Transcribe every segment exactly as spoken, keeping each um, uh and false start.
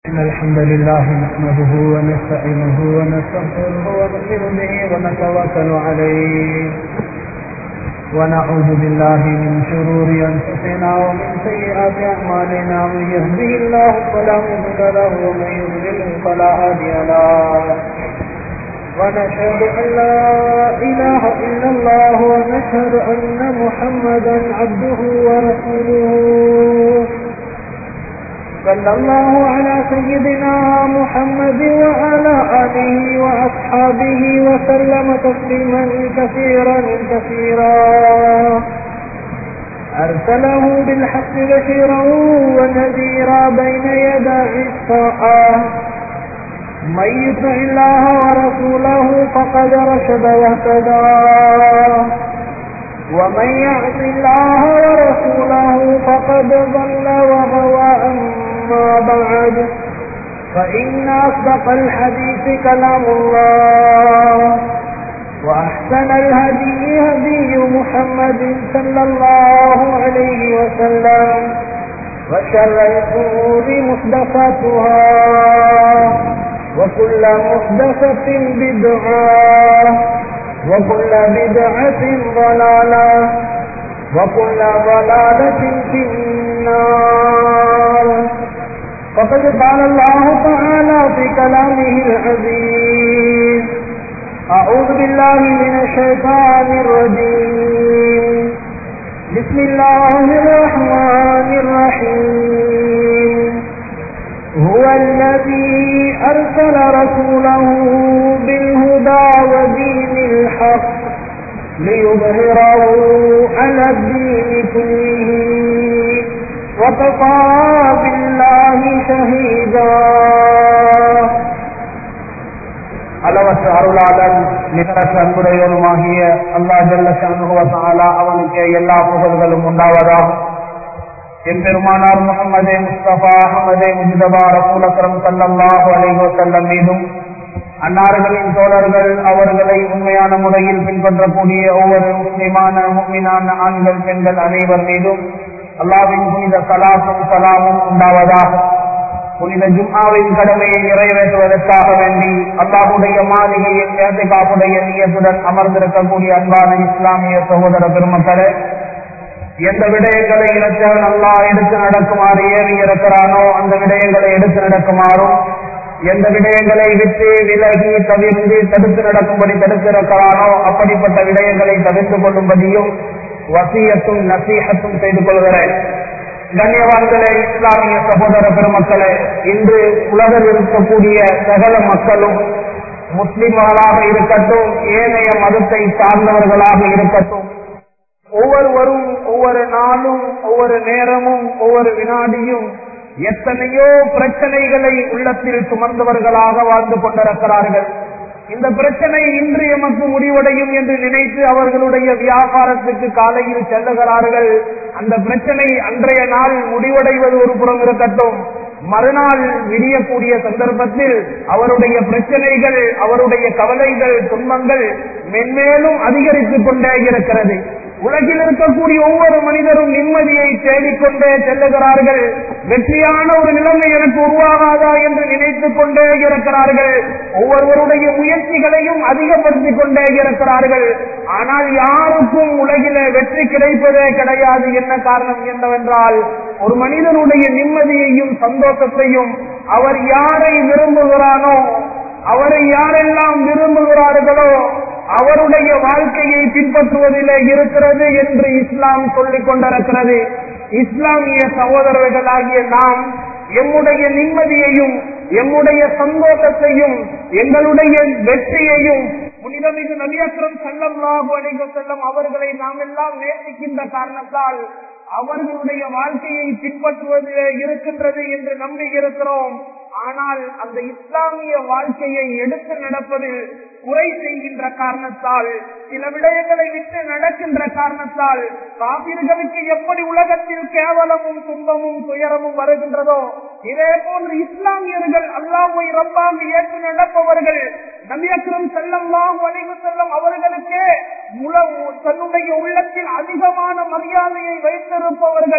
إن الحمد لله نحمده ونستعينه ونستغفره ونؤمن به ونتوكل عليه ونعوذ بالله من شرور أنفسنا ومن سيئات أعمالنا. من يهده الله فلا مضل له ومن يضلل فلا هادي له. ونشهد أن لا إله إلا الله ونشهد أن محمدا عبده ورسوله. صلى الله على سيدنا محمد وعلى آله وأصحابه وسلم تسليما كثيرا كثيرا. أرسله بالحق بشيرا ونذيرا بين يدي الساعة. من يطع الله ورسوله فقد رشد واهتدى، ومن يعص الله ورسوله فقد ضل وغوى. أما بعد، فإن أصدق الحديث كلام الله، وأحسن الهدي هدي محمد صلى الله عليه وسلم، وشر الأمور محدثاتها، وكل محدثة بدعة، وكل بدعة ضلالة، وكل ضلالة في النار. فقد قال الله تعالى في كلامه العزيز: أعوذ بالله من الشيطان الرجيم. بسم الله الرحمن الرحيم. هو الذي أرسل رسوله بالهدى ودين الحق ليظهره على الدين كله، وكفى بالله شهيدا. அளவற்ற அருளாளன் நிகரற்ற அன்புடையவனுமாகிய அல்லாஹ் ஜல்ல ஷஅனுஹு வ தஆலா அவனுக்கு எல்லா புகழ்களும் உண்டாவதாக. என் பெருமானார் முஹம்மதே முஸ்தபா அஹ்மதே முஜ்தபா ரசூல் அக்ரம் ஸல்லல்லாஹு அலைஹி வஸல்லம் மீதும், அன்னார்களின் தோழர்கள் அவர்களை உண்மையான முறையில் பின்பற்றக்கூடிய ஒவ்வொரு முஸ்லிமான முஃமினான ஆண்கள் பெண்கள் அனைவர் மீதும் அல்லாஹ்வின் புனித ஸலாத்தும் ஸலாமும் உண்டாவதாக. புனித ஜும்ஆவின் கடமையை நிறைவேற்றுவதற்காக வேண்டி அல்லாஹ்வுடைய மாளிகையில் இஅ்திகாஃபுடைய நியத்துடன் அமர்ந்திருக்கக்கூடிய அன்பான இஸ்லாமிய சகோதர பெருமக்களே, எந்த விடயங்களை இலச்சவன் அல்லாஹ் எடுத்து நடக்குமாறு ஏவி இருக்கிறானோ அந்த விடயங்களை எடுத்து நடக்குமாறும், எந்த விடயங்களை விட்டு விலகி தவிர்த்து தடுத்து நடக்கும்படி தடுத்திருக்கிறானோ அப்படிப்பட்ட விடயங்களை தவிர்த்து கொள்ளும்படியும் வசியத்தும் நசீஹத்தும் செய்து கொள்கிறேன். கண்ணியவான்களே, இஸ்லாமிய சகோதர பெருமக்களே, இன்று உலகில் இருக்கக்கூடிய சகல மக்களும் முஸ்லிம்களாக இருக்கட்டும், ஏனைய மதத்தை சார்ந்தவர்களாக இருக்கட்டும், ஒவ்வொருவரும் ஒவ்வொரு நாளும் ஒவ்வொரு நேரமும் ஒவ்வொரு வினாடியும் எத்தனையோ பிரச்சனைகளை உள்ளத்தில் சுமந்தவர்களாக வாழ்ந்து கொண்டிருக்கிறார்கள். இந்த பிரச்சனை இன்று எமக்கு முடிவடையும் என்று நினைத்து அவர்களுடைய வியாபாரத்துக்கு காலையில் செல்லுகிறார்கள். அந்த பிரச்சனை அன்றைய நாள் முடிவடைவது ஒரு புறம் இருக்கட்டும், மறுநாள் விடியக்கூடிய சந்தர்ப்பத்தில் அவருடைய பிரச்சனைகள், அவருடைய கவலைகள், துன்பங்கள் மென்மேலும் அதிகரித்துக் கொண்டே இருக்கிறது. உலகில் இருக்கக்கூடிய ஒவ்வொரு மனிதரும் நிம்மதியை தேடிக்கொண்டே செல்லுகிறார்கள். வெற்றியான ஒரு நிலைமை எனக்கு உருவாகாதா என்று நினைத்துக் கொண்டே இருக்கிறார்கள். ஒவ்வொருவருடைய முயற்சிகளையும் அதிகப்படுத்திக் கொண்டே இருக்கிறார்கள். ஆனால் யாருக்கும் உலகிலே வெற்றி கிடைப்பதே கிடையாது. என்ன காரணம் என்னவென்றால், ஒரு மனிதனுடைய நிம்மதியையும் சந்தோஷத்தையும் அவர் யாரை விரும்புகிறானோ, அவரை யாரெல்லாம் விரும்புகிறார்களோ அவருடைய வாழ்க்கையை பின்பற்றுவதிலே இருக்கிறது என்று இஸ்லாம் சொல்லிக் கொண்டிருக்கிறது. இஸ்லாமிய சகோதரர்களாகிய நாம் எம்முடைய நிம்மதியையும் எம்முடைய சந்தோஷத்தையும் எங்களுடைய வெற்றியையும் புனிதமிகு நபி அக்ரம் ஸல்லல்லாஹு அலைஹி வஸல்லம் அவர்களை நாம் எல்லாம் நேசிக்கின்ற காரணத்தால் அவர்களுடைய வாழ்க்கையை பின்பற்றுவதிலே இருக்கின்றது என்று நம்பி இருக்கிறோம். ஆனால் அந்த இஸ்லாமிய வாழ்க்கையை எடுத்து நடப்பதில் குறை செய்கின்ற காரணத்தால், சில விடயங்களை விட்டு நடக்கின்ற காரணத்தால், காபிர்களுக்கு எப்படி உலகத்தில் கேவலமும் துன்பமும் துயரமும் வருகின்றதோ இதே போன்று இஸ்லாமியர்கள் அல்லாஹ்வை ரப்பாக ஏற்று நடப்பவர்கள் நபி அக்ரம் ஸல்லல்லாஹு அலைஹி வஸல்லம் அவர்களுக்கே தன்னுடைய உள்ளத்தில் அதிகமான மரியாதையை வைத்திருப்பவர்கள்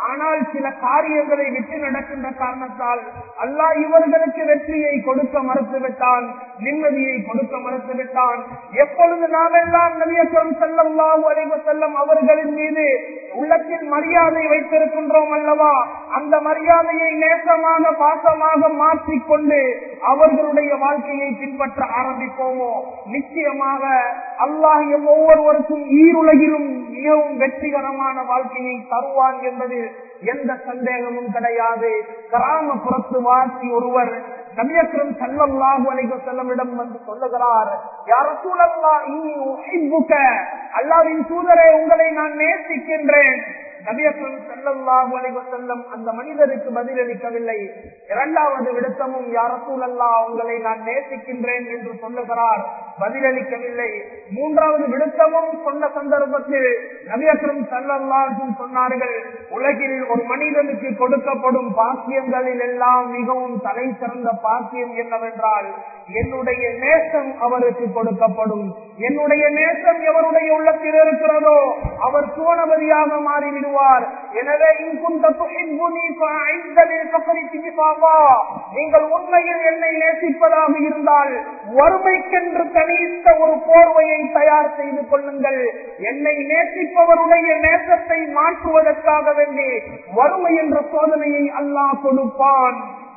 ஆனால் சில காரியங்களை விட்டு நடக்கின்ற காரணத்தால் அல்லாஹ் இவர்களுக்கு வெற்றியை கொடுக்க மறுத்துவிட்டான், நிம்மதியை கொடுக்க மறுத்துவிட்டான். எப்பொழுது நாம் எல்லாம் நபி அக்ரம் ஸல்லல்லாஹு அலைஹி வஸல்லம் அவர்களின் மீது உள்ளத்தில் மரியாதை வைத்திருக்கின்றோம் அல்லவா, அந்த மரியாதையை நேசமாக பாசமாக மாற்றிக்கொண்டு அவர்களுடைய வாழ்க்கையை பின்பற்ற ஆரம்பிப்போமோ, நிச்சயமாக அல்லாஹ் எம் ஒவ்வொருவருக்கும் ஈருலகிலும் மிகவும் வெற்றிகரமான வாழ்க்கையை தருவான் என்பதில் எந்த சந்தேகமும் கிடையாது. கிராமப்புறத்து வாசி ஒருவர் நபி அக்ரம் ஸல்லல்லாஹு அலைஹி வஸல்லமிடம் வந்து சொல்லுகிறார், யா ரசூலல்லாஹ் இன்னி உஹிப்புக, அல்லாஹ்வின் தூதரே உங்களை நான் நேசிக்கின்றேன். நபி அக்ரம் ஸல்லல்லாஹு அலைஹி வஸல்லம் அந்த மனிதருக்கு பதிலளிக்கவில்லை. இரண்டாவது விடுத்தமும் யா ரசூலல்லாஹ் உங்களை நான் நேசிக்கின்றேன் என்று சொல்லுகிறார், பதிலளிக்கவில்லை. மூன்றாவது விடுத்தமும் சொன்ன சந்தர்ப்பத்தில் நபி அக்ரம் ஸல்லல்லாஹு அலைஹி வஸல்லம் சொன்னார்கள், உலகில் ஒரு மனிதனுக்கு கொடுக்கப்படும் பாக்கியங்களில் எல்லாம் மிகவும் தலை சிறந்த பாக்கியம் என்னவென்றால் என்னுடைய நேசம் அவருக்கு கொடுக்கப்படும். என்னுடைய நேசம் எவருடைய உள்ளத்தில் இருக்கிறதோ அவர் சுவனபதியாக மாறிவிடுவார். எனவே நீங்கள் உண்மையில் என்னை நேசிப்பதாக இருந்தால் வறுமைக்கென்று தனித்த ஒரு போர்வையை தயார் செய்து கொள்ளுங்கள். என்னை நேசிப்பவருடைய நேசத்தை மாற்றுவதற்காக வேண்டி வறுமை என்ற சோதனையை அல்லாஹ் கொடுப்பான்.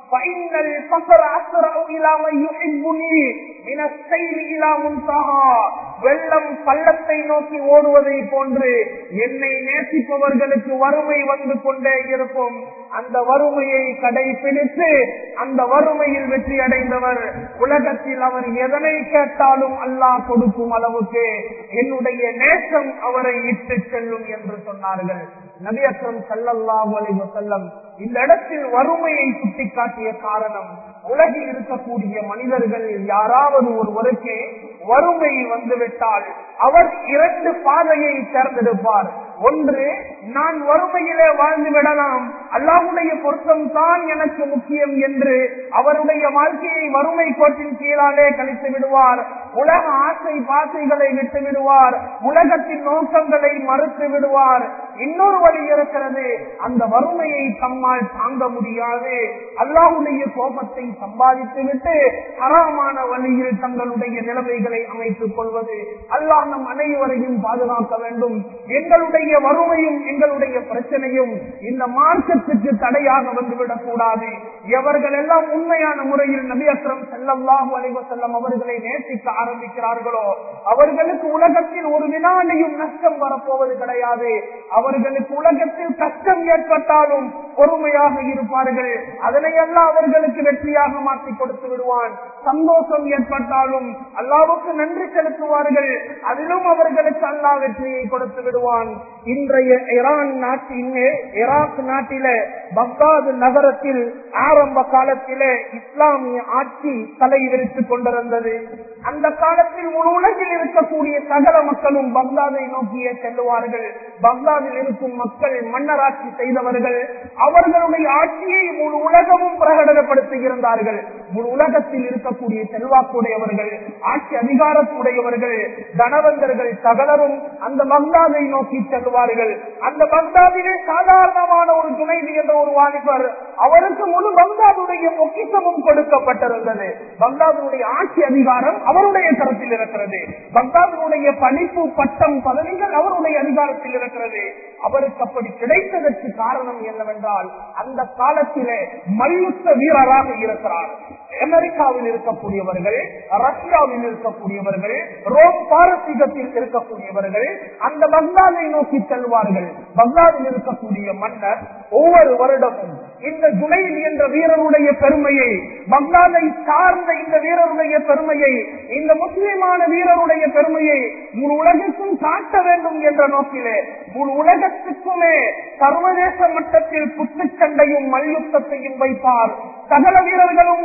வெள்ளம் பள்ளத்தை நோக்கி ஓடுவதை போன்று என்னை நேசிப்பவர்களுக்கு வறுமை வந்து கொண்டே இருக்கும். அந்த வறுமையை கடைபிடித்து அந்த வறுமையில் வெற்றி அடைந்தவர் உலகத்தில் அவர் எதனை கேட்டாலும் அல்லாஹ் கொடுக்கும் அளவுக்கு என்னுடைய நேசம் அவரை இட்டு செல்லும் என்று சொன்னார்கள் நபி அக்ரம் ஸல்லல்லாஹு அலைஹி வஸல்லம். இந்த இடத்தில் வறுமையை சுட்டிக்காட்டிய காரணம், உலகில் இருக்கக்கூடிய மனிதர்கள் யாராவது ஒருவருக்கு வறுமை வந்துவிட்டால் அவர் இரண்டு பாதையை தேர்ந்தெடுப்பார். ஒன்று, நான் வறுமையிலே வாழ்ந்து விடலாம், அல்லாஹ்வுடைய பொருத்தம் தான் எனக்கு முக்கியம் என்று அவருடைய வாழ்க்கையை வறுமை கோட்டின் கீழாலே கழித்து விடுவார். உலக ஆசை பாசைகளை விட்டு விடுவார், உலகத்தின் நோக்கங்களை மறுத்து விடுவார். இன்னொரு வழி இருக்கிறது, அந்த வறுமையை தம்மால் தாங்க முடியாது, அல்லாஹ்வுடைய கோபத்தை சம்பாதித்து விட்டு ஹராமான வழியில் தங்களுடைய நிலைமைகளை அமைத்துக் கொள்வது. அல்லாஹ் நம் அனைவரையும் பாதுகாக்க வேண்டும். எங்களுடைய வறுமையும் எங்களுடைய பிரச்சனையும் இந்த மார்க்கத்துக்கு தடையாக வந்துவிடக் கூடாது. எவர்கள் எல்லாம் உண்மையான முறையில் நபி அக்ரம் ஸல்லல்லாஹு அலைஹி வஸல்லம் அவர்களை நேசிக்க ஆரம்பிக்கிறார்களோ அவர்களுக்கு உலகத்தில் ஒரு வினாடியும் நஷ்டம் வரப்போவது கிடையாது. அவர்களுக்கு உலகத்தில் கஷ்டம் ஏற்பட்டாலும் பொறுமையாக இருப்பார்கள். அதனையெல்லாம் அவர்களுக்கு வெற்றியாக மாற்றி கொடுத்து விடுவான். சந்தோஷம் ஏற்பட்டாலும் அல்லாஹ்வுக்கு நன்றி செலுத்துவார்கள். அதிலும் அவர்களுக்கு அல்லாஹ் வெற்றியை கொடுத்து விடுவான். இன்றைய ஈரான் நாட்டின் ஈராக் நாட்டிலே பக்தாது நகரத்தில் ஆரம்ப காலத்திலே இஸ்லாமிய ஆட்சி தலை விரித்துக் கொண்டிருந்தது. அந்த காலத்தில் முழு உலகில் இருக்கக்கூடிய சகல மக்களும் பக்தாதை நோக்கியே செல்லுவார்கள். பக்தாதில் இருக்கும் மக்கள் மன்னராட்சி செய்தவர்கள், அவர்களுடைய ஆட்சியை முழு உலகமும் பிரகடனப்படுத்துகிறார்கள். முழு உலகத்தில் இருக்கக்கூடிய செல்வாக்குடையவர்கள், ஆட்சி அதிகாரத்துடையவர்கள், தனவந்தர்கள் சகலரும் அந்த பக்தாதை நோக்கி செல்வார்கள். அந்த பக்தாதிலே சாதாரணமான ஒரு ஜுனைதி என்ற ஒரு வாலிபர், அவருக்கு முழு பக்தாதுடைய பொக்கிஷமும் கொடுக்கப்பட்டிருந்தது. பக்தாதுடைய ஆட்சி அதிகாரம் அவருடைய கருத்தில் இருக்கிறது. பக்தாதுடைய படிப்பு பட்டம் பதவிகள் அவருடைய அதிகாரத்தில் இருக்கிறது. அவருக்கு அப்படி கிடைத்ததற்கு காரணம் என்னவென்றால் அந்த காலத்திலே மல்யுத்த வீரராக இருக்கிறார். அமெரிக்காவில் இருக்கக்கூடியவர்கள், ரஷ்யாவில் இருக்கக்கூடியவர்கள், ரோம் பாரசீகத்தில் இருக்கக்கூடியவர்கள் அந்த பக்தாதை நோக்கி செல்வார்கள். பக்தாதில் இருக்கக்கூடிய மன்னர் ஒவ்வொரு வருடமும் இந்த ஜுனைத் என்ற வீரருடைய பெருமையை, பக்தாதை சார்ந்த இந்த வீரருடைய பெருமையை, இந்த முஸ்லிமான வீரருடைய பெருமையை முழு உலகத்துக்கும் காட்ட வேண்டும் என்ற நோக்கிலே முழு உலகத்துக்குமே சர்வதேச மட்டத்தில் குத்துச்சண்டையும் மல்யுத்தத்தையும் வைப்பார். சகல வீரர்களும் நாலா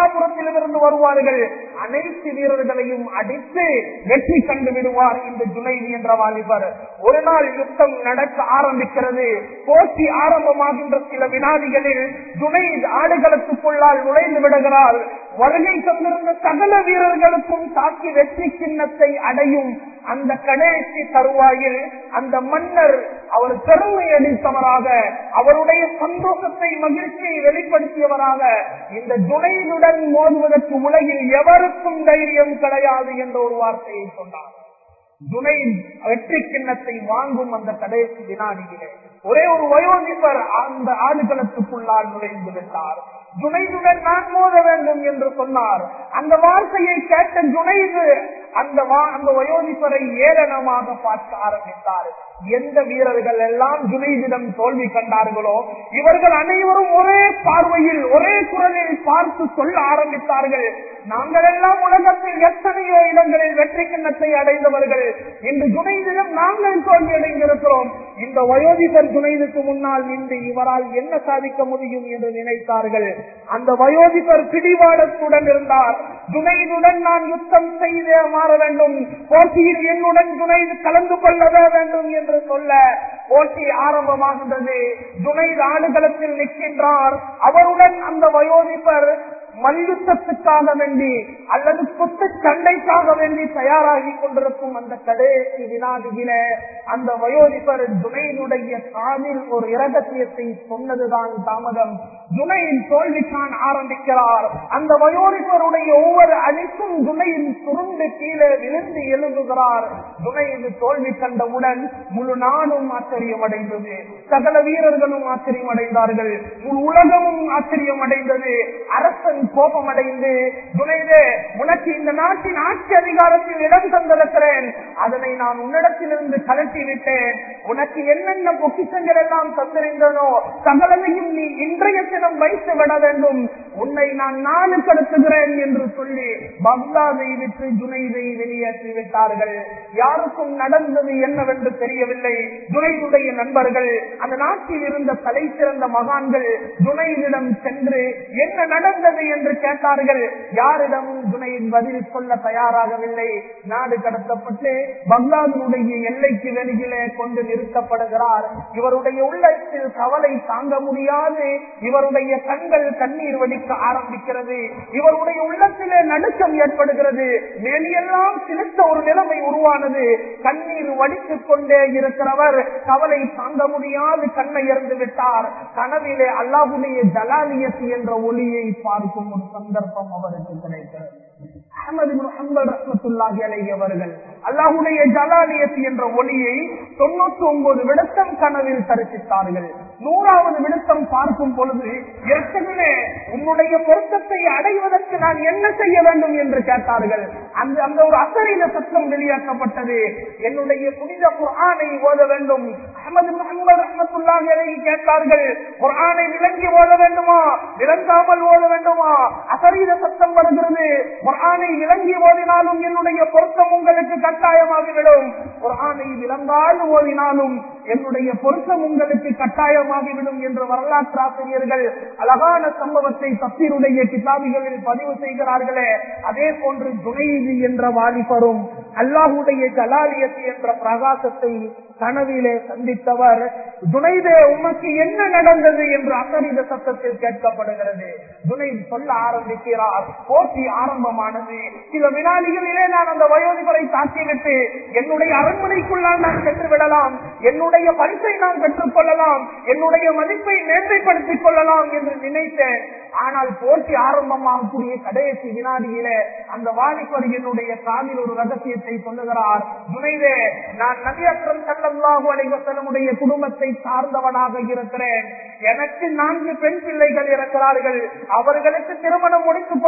புறத்திலும் இருந்து வருவார்கள். அனைத்து வீரர்களையும் அடித்து வெற்றி கண்டு விடுவார் இந்த ஜுனைத் என்ற வாலிபர். ஒரு நாள் யுத்தம் நடக்க ஆரம்பிக்கிறது. போட்டி ஆரம்பமாகின்ற சில வினாடிகளில் ஜுனைத் ஆடுகளத்துக்குள்ளால் நுழைந்து விடுகிறார். வருகை தந்திருந்த சகல வீரர்களுக்கும் தாக்கி வெற்றி சின்னத்தை அடையும் அந்த கடைசி தருவாயில் அந்த மன்னர் அவர் பெருமை அளித்தவராக, அவருடைய சந்தோஷத்தை மகிழ்ச்சியை வெளிப்படுத்தியவராக, இந்த ஜுனைதுடன் மோதுவதற்கு உலகில் எவருக்கும் தைரியம் கிடையாது என்ற ஒரு வார்த்தையை சொன்னார். ஜுனைத் வெற்றி கிண்ணத்தை வாங்கும் அந்த கடைசி வினாடியிலே ஒரே ஒரு வயோதிபர் அந்த ஆடுகளத்துக்குள்ளால் நுழைந்து விட்டார். ஜுனைதுடன் நான் மோத வேண்டும் என்று சொன்னார். அந்த வார்த்தையை கேட்ட ஜுனைது அந்த அந்த வயோதிபரை ஏளனமாக பார்க்க ஆரம்பித்தார். எந்த வீரர்கள் எல்லாம் ஜுனைதிடம் தோல்வி கண்டார்களோ இவர்கள் அனைவரும் ஒரே பார்வையில் ஒரே குரலில் பார்த்து சொல்ல ஆரம்பித்தார்கள், நாங்கள் எல்லாம் உலகத்தில் எத்தனையோ இடங்களில் வெற்றி கிண்ணத்தை அடைந்தவர்கள், இன்று ஜுனைதிடம் நாங்கள் தோல்வி அடைந்திருக்கிறோம். இந்த வயோதிபர் ஜுனைதுக்கு முன்னால் நின்று இவரால் என்ன சாதிக்க முடியும் என்று நினைத்தார்கள். அந்த வயோதிபர் பிடிவாதத்துடன் இருந்தார். ஜுனைதுடன் நான் யுத்தம் செய்தே மாற வேண்டும், போட்டியில் என்னுடன் ஜுனைது கலந்து கொள்ளவே வேண்டும் என்று சொல்ல போட்டி ஆரம்பமாகின்றது. ஜுனைத் ஆடுகளத்தில் நிற்கின்றார். அவருடன் அந்த வயோதிபர் மல்யுத்தத்துக்காக வேண்டி அல்லது குத்து சண்டைக்காக வேண்டி தயாராகி கொண்டிருக்கும் அந்த கடைசி வினாடியில அந்த வயோதிபர் ஜுனைதுடைய காதில் ஒரு இரகசியத்தை சொன்னதுதான் தாமதம். ஜுனைத் தோல்வி காண ஆரம்பிக்கிறார். அந்த வயோதிபருடைய ஒவ்வொரு அடிக்கும் ஜுனைத் சுருண்டு கீழே விழுந்து எழுதுகிறார். ஜுனைத் தோல்வி கண்டவுடன் முழு நாடும் ஆச்சரியம் அடைந்தது, சகல வீரர்களும் ஆச்சரியம் அடைந்தார்கள், முழு உலகமும் ஆச்சரியம் அடைந்தது. அரசன் கோபம் அடைந்து, ஜுனைதே, உனக்கு இந்த நாட்டின் ஆட்சி அதிகாரத்தில் இடம் தந்திருக்கிறேன், அதனை நான் உன்னிடத்திலிருந்து கலட்டி விட்டேன், உனக்கு என்னென்ன பொக்கிஷங்கள் எல்லாம் தந்திருந்தனோ சகலமையும் நீ இன்றைய தினம் வைத்து விட வேண்டும், உன்னை நான் நாடு கடத்துகிறேன் என்று சொல்லி பக்தாதை விட்டு ஜுனைதை வெளியேற்றி விட்டார்கள். யாருக்கும் நடந்தது என்னவென்று தெரியவில்லை. ஜுனைதுடைய நண்பர்கள், அந்த நாட்டில் இருந்த தலை சிறந்த மகான்கள் ஜுனைதிடம் சென்று என்ன நடந்தது என்று கேட்டார்கள். யாரிடமும் ஜுனைத் பதில் சொல்ல தயாராகவில்லை. நாடு கடத்தப்பட்டு பக்தாதினுடைய எல்லைக்கு வெளியிலே கொண்டு நிறுத்தப்படுகிறார். இவருடைய உள்ளத்தில் கவலை தாங்க முடியாது. இவருடைய கண்கள் கண்ணீர் வடிக்க ஆரம்பிக்கிறது. இவருடைய உள்ளத்திலே நடுக்கம் ஏற்படுகிறது. மேலெல்லாம் சிலிர்த்த ஒரு நிலைமை உருவானது. கண்ணீர் வடித்துக் கொண்டே இருக்கிறவர் கவலை தாங்க முடியாது கண்ணை இறந்து விட்டார். கனவிலே அல்லாஹ்வுடைய ஜலாலியத் என்ற ஒளியை பார்க்கும் ஒரு சந்தர்ப்பம் அவருக்கு கிடைக்கிறது. அஹ்மது இப்னு ஹம்பல் ரஹ்மத்துல்லாஹி அலைஹி அவர்கள் அல்லாஹ்வுடைய ஜலாலியத் என்ற ஒளியை தொண்ணூத்தி ஒன்பது விடத்தம் கனவில் தரிசித்தார்கள். நூறாவது விடத்தம் பார்க்கும் பொழுது, ஏற்கனவே உன்னுடைய பொருத்தத்தை அடைவதற்கு நான் என்ன செய்ய வேண்டும் என்று கேட்டார்கள். அந்த அந்த ஒரு அசரீர சத்தம் வெளியாக்கப்பட்டது. என்னுடைய புனித குர்ஆனை ஓத வேண்டும். அஹ்மது இப்னு ஹம்பல் ரஹ்மத்துல்லாஹி அலைஹி கேட்டார்கள், குர்ஆனை விளங்கி ஓத வேண்டுமா, விளங்காமல் ஓத வேண்டுமா? அசரீர சத்தம் வருகிறது. குர்ஆனை விளங்கி ஓதினாலும் என்னுடைய பொருத்தம் உங்களுக்கு கட்டாயமாகிவிடும், குர்ஆனை விளங்காது ஓதினாலும் என்னுடைய பொருத்தம் உங்களுக்கு கட்டாயமாகிவிடும் என்று வரலாற்று ஆசிரியர்கள் அழகான சம்பவத்தை தப்சீருடைய கிதாபிகளில் பதிவு செய்கிறார்களே. அதே போன்று ஜுனைத் என்ற வாலிபரும் அல்லாஹ்வுடைய ஜலாலியத் என்ற பிரகாசத்தை கனவிலே சந்தித்தவர். ஜுனைதே, உமக்கு என்ன நடந்தது என்று அசரீர சத்தத்தில் கேட்கப்படுகிறது. ஜுனைத் சொல்ல ஆரம்பிக்கிறார். போட்டி ஆரம்பமானது. சில வினாடிகளிலே நான் அந்த வயோதிபரை தாக்கிவிட்டு என்னுடைய அரண்மனைக்குள்ளால் நான் சென்று விடலாம், என்னுடைய பரிசை நான் பெற்றுக் கொள்ளலாம், என்னுடைய மதிப்பை மேன்மைப்படுத்திக் கொள்ளலாம் என்று நினைத்தேன். ஆனால் போட்டி ஆரம்பமாகக்கூடிய கடைசி வினாடியிலே அந்த வாலிபர் என்னுடைய காதில் ஒரு ரகசியத்தை சொல்லுகிறார். ஜுனைதே, நான் நபி அக்ரம் ஸல்லல்லாஹு அலைஹி வஸல்லமுடைய குடும்பத்தை சார்ந்தவனாக இருக்கிறேன். எனக்கு நான்கு பெண் பிள்ளைகள் இருக்கிறார்கள். அவர்களுக்கு திருமணம் முடித்து கொடுப்பதற்கு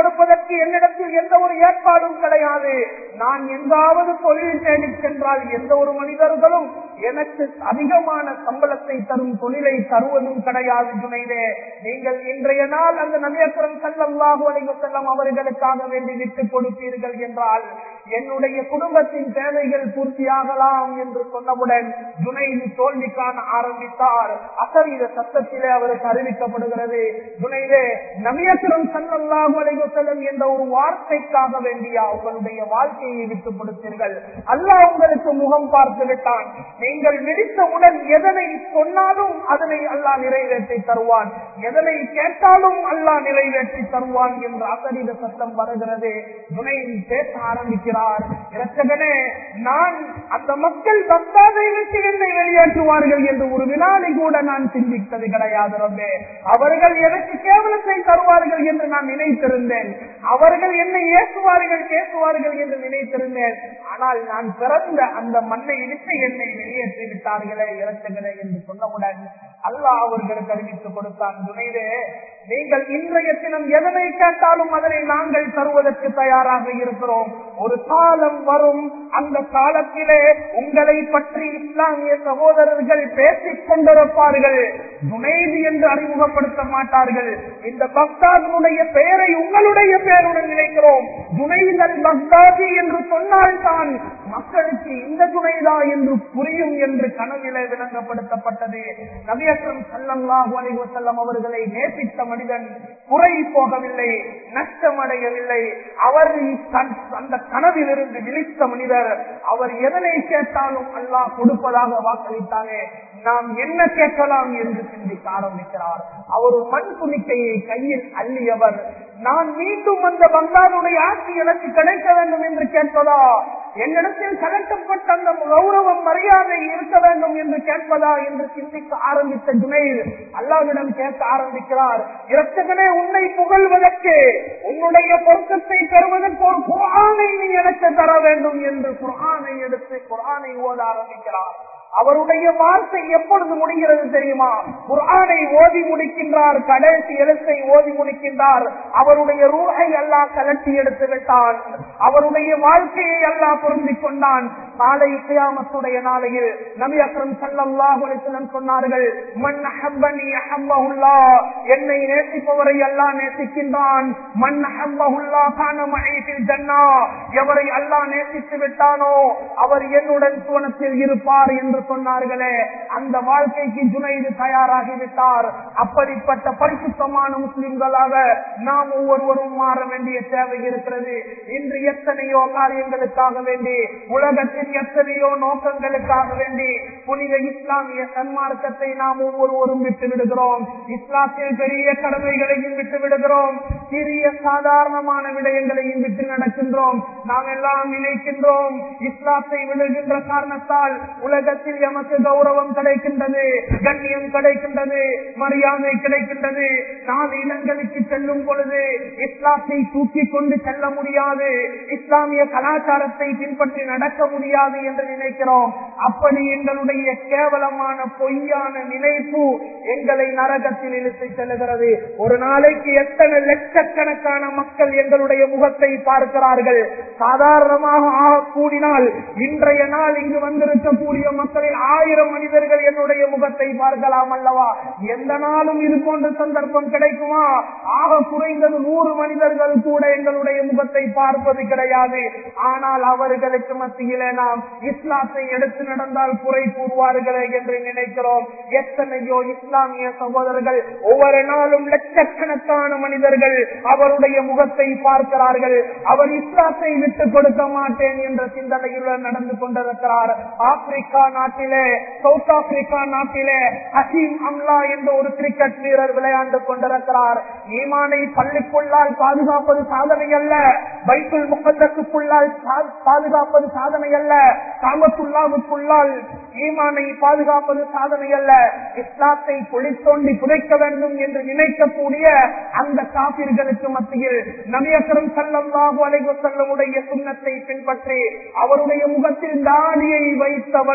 அதற்கு என்னிடத்தில் எந்த ஒரு ஏற்பாடும் கிடையாது. நான் எங்காவது தொழில் தேடி சென்றால் எந்த ஒரு மனிதர்களும் எனக்கு அதிகமான சம்பளத்தை தரும் தொழிலை தருவதும் கிடையாது. ஜுனைதே, நீங்கள் இன்றைய நாள் அந்த நபி அக்ரம் ஸல்லல்லாஹு அலைஹி வஸல்லம் அவர்களுக்காக வேண்டி விட்டுக் கொடுப்பீர்கள் என்றால் என்னுடைய குடும்பத்தின் தேவைகள் பூர்த்தியாகலாம் என்று சொன்னவுடன் ஜுனைது தோல்வி காண ஆரம்பித்தார். அசரீர சத்தத்திலே அவருக்கு அறிவிக்கப்படுகிறது, ஜுனைதே, நபி அக்ரம் ஸல்லல்லாஹு அலைஹி வஸல்லம் என்ற ஒரு வார்த்தைக்காக வேண்டியா உங்களுடைய வாழ்க்கையை விட்டுக் கொடுத்தீர்கள்? அல்லாஹ் உங்களுக்கு முகம் பார்த்து விட்டான். நீங்கள் விழித்தவுடன் எதனை சொன்னாலும் அதனை அல்லாஹ் நிறைவேற்றி தருவான், எதனை கேட்டாலும் அல்லாஹ் நிறைவேற்றி தருவான் என்ற அசரீர சத்தம் வருகிறது. ஜுனைத் பேச ஆரம்பிக்கிறார், இரட்சகனே, நான் அந்த மக்கள் பக்தாதை விட்டு என்னை வெளியேற்றுவார்கள் என்று ஒரு வினாடி கூட நான் சிந்தித்தது கிடையாது. ரப்பே, அவர்கள் எனக்கு கேவலத்தை தருவார்கள் என்று நான் நினைத்திருந்தேன், அவர்கள் என்னை ஏசுவார்கள் பேசுவார்கள் என்று நினைத்திருந்தேன். ஆனால் நான் பிறந்த அந்த மண்ணை விட்டு என்னை வெளியேற்றி விட்டார்களே இரட்சகனே என்று சொன்னவுடன் அல்லாஹ் அவர்களுக்கு அறிவித்துக் கொடுத்தான், ஜுனைதே, நீங்கள் இன்றைய தினம் எதனை கேட்டாலும் அதனை நாங்கள் தருவதற்கு தயாராக இருக்கிறோம். ஒரு காலம் வரும், அந்த காலத்திலே உங்களை பற்றி இஸ்லாமிய சகோதரர்கள் பேசிக் கொண்டிருப்பார்கள். ஜுனைது என்று அறிமுகப்படுத்த மாட்டார்கள். இந்த பக்தாதுடைய பெயரை உங்களுடைய பெயருடன் நினைக்கிறோம். ஜுனைத் அல் பக்தாதி என்று சொன்னால்தான் மக்களுக்கு இந்த ஜுனைதா என்று புரியும் என்று கனவிலே விளங்கப்படுத்தப்பட்டது. நபி அக்ரம் ஸல்லல்லாஹு அலைஹி வஸல்லம் அவர்களை நேசித்த மனிதன் குறை போகவில்லை, நஷ்டமடையவில்லை. அவர் அந்த கனவில் இருந்து விழித்த மனிதர், அவர் எதனை கேட்டாலும் அல்லாஹ் கொடுப்பதாக வாக்களித்தானே, நாம் என்ன கேட்கலாம் என்று சிந்திக்க ஆரம்பிக்கிறார். அவர் ஒரு மண் துணிக்கையை கையில் அள்ளியவர், நான் மீண்டும் அந்த பங்களாருடைய ஆட்சி எனக்கு கிடைக்க வேண்டும் என்று கேட்பதா, என்னிடத்தில் கலட்டப்பட்ட அந்த கௌரவம் மரியாதை இருக்க வேண்டும் என்று கேட்பதா என்று சிந்திக்க ஆரம்பித்த ஜுனைத் அல்லாஹ்விடம் கேட்க ஆரம்பிக்கிறார், இரட்சகனே, உன்னை புகழ்வதற்கு, உன்னுடைய பொருத்தத்தை பெறுவதற்கு ஒரு குர்ஆனை நீ எனக்கு தர வேண்டும் என்று குர்ஆனை எடுத்து குர்ஆனை ஓத ஆரம்பிக்கிறார். அவருடைய வார்த்தை எப்பொழுது முடிகிறது தெரியுமா? குர்ஆனை ஓதி முடிக்கின்றார், கடைசி எழுத்தை ஓதி முடிக்கின்றார். அவருடைய ரூஹை அல்லாஹ் கலட்டி எடுத்து விட்டான், அவருடைய வாழ்க்கையை அல்லாஹ் பொருந்திக் கொண்டான். நாளை கியாமத்துடைய நாளையில் நபி அக்ரம் ஸல்லல்லாஹு அலைஹி வஸல்லம் சொன்னார்கள், மன் அஹப்பனி அஹப்பஹுல்லாஹ், என்னை நேசிப்பவரை அல்லாஹ் நேசிக்கின்றான். மன் அஹப்பஹுல்லாஹ் கான மஇ ஃபில் ஜன்னah, எவரை அல்லாஹ் நேசித்து விட்டானோ அவர் என்னுடன் சுவனத்தில் இருப்பார் என்று சொன்னார்களே, அந்த வாழ்க்கைக்கு ஜுனைது தயாராகிவிட்டார். அப்படிப்பட்ட பரிசுத்தமான முஸ்லிம்களாக நாம் ஒவ்வொருவரும் மாற வேண்டிய தேவை இருக்கிறது. இன்று எத்தனையோ காரியங்களுக்காக வேண்டி, உலகத்தின் எத்தனையோ நோக்கங்களுக்காக வேண்டி புனித இஸ்லாமிய சன்மார்க்கத்தை நாம் ஒவ்வொருவரும் விட்டு விடுகிறோம். இஸ்லாத்தில் பெரிய கடமைகளையும் விட்டு விடுகிறோம், சிறிய சாதாரணமான விடயங்களையும் விட்டு நடக்கின்றோம். நாம் எல்லாம் நினைக்கின்றோம் இஸ்லாத்தை விடுகின்ற காரணத்தால் உலகத்தில் எமக்கு கௌரவம் கிடைக்கின்றது, கண்ணியம் கிடைக்கின்றது, மரியாதை கிடைக்கின்றது. நாலு இடங்களுக்கு செல்லும் பொழுது இஸ்லாத்தை தூக்கி கொண்டு செல்ல முடியாது, இஸ்லாமிய கலாச்சாரத்தை பின்பற்றி நடக்க முடியாது என்று நினைக்கிறோம். அப்படி எங்களுடைய கேவலமான பொய்யான நினைப்பு எங்களை நரகத்தில் இழுத்து செல்லுகிறது. ஒரு நாளைக்கு எத்தனை லட்சக்கணக்கான மக்கள் எங்களுடைய முகத்தை பார்க்கிறார்கள். சாதாரணமாக ஆக கூடினால் இன்றைய நாள் இங்கு வந்திருக்கக்கூடிய மக்களில் ஆயிரம் மனிதர்கள் என்னுடைய முகத்தை பார்க்கலாம் அல்லவா? எந்த நாளும் இது போன்ற சந்தர்ப்பம் கிடைக்குமா? ஆக குறைந்தது நூறு மனிதர்கள் கூட எங்களுடைய முகத்தை பார்ப்பது கிடையாது. ஆனால் அவர்களுக்கு மத்தியிலே நாம் இஸ்லாத்தை எடுத்து நடந்தால் குறை கூறுவார்களே என்று நினைக்கிறோம். எத்தனையோ இஸ்லாமிய சகோதரர்கள் ஒவ்வொரு நாளும் லட்சக்கணக்கான மனிதர்கள் அவருடைய முகத்தை பார்க்கிறார்கள். அவர் இஸ்லாத்தை விட்டுக் கொடுக்க மாட்டேன் என்ற சிந்தனையுடன் நடந்து கொண்டிருக்கிறார். ஆப்பிரிக்கா நாட்டிலே, சவுத் ஆப்பிரிக்கா நாட்டிலே ஹசீம் அம்லா என்ற ஒரு கிரிக்கெட் வீரர் விளையாண்டு கொண்டிருக்கிறார். ஈமானை பள்ளிக்குள்ளால் பாதுகாப்பது சாதனை அல்ல, பைத்துல் முகத்தஸுக்குள்ளால் பாதுகாப்பது சாதனை அல்ல, காபத்துல்லாவுக்குள்ளால் ஈமானை பாதுகாப்பது சாதனை அல்ல. இஸ்லாத்தை குழி தோண்டி புதைக்க வேண்டும் என்று நினைக்கக்கூடிய அந்த காபிர்களுக்கு மத்தியில் நபி அக்ரம் ஸல்லல்லாஹு அலைஹி வஸல்லம் உடைய சுன்னத்தை பின்பற்றி அவருடைய முகத்தில் தாடியை வைத்த வண்ணம்